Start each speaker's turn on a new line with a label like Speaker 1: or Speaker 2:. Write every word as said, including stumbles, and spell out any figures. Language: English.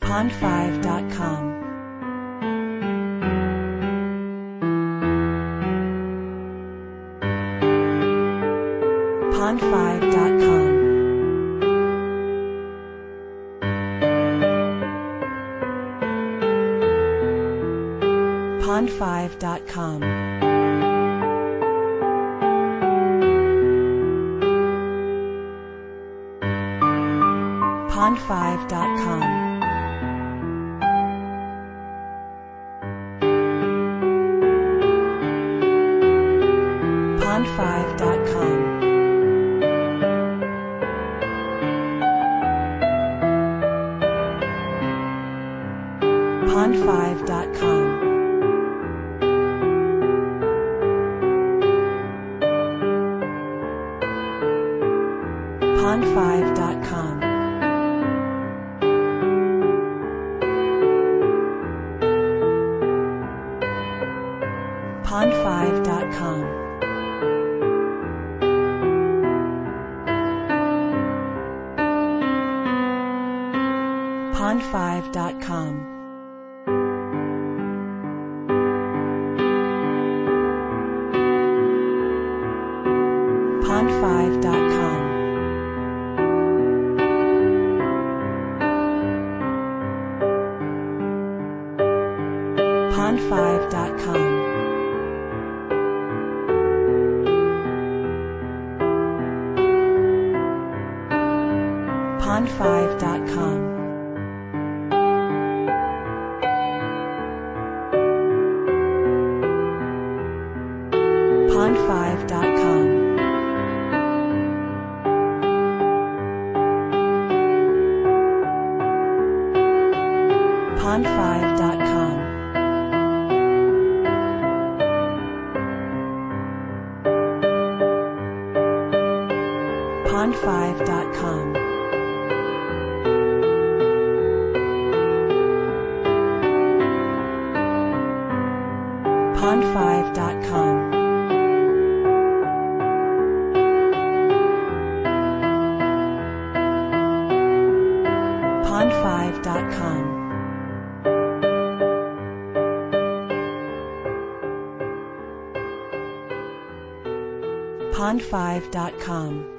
Speaker 1: pond five dot com. pond five dot com. pond five dot com. pond five dot com. pond five dot com. pond five dot com. pond five dot com. pond five dot com. pond five dot com. pond five dot com. pond five dot com. pond five dot com. pond five dot com. pond five dot com. pond five dot com. pond five dot com. pond five dot com. pond five dot com.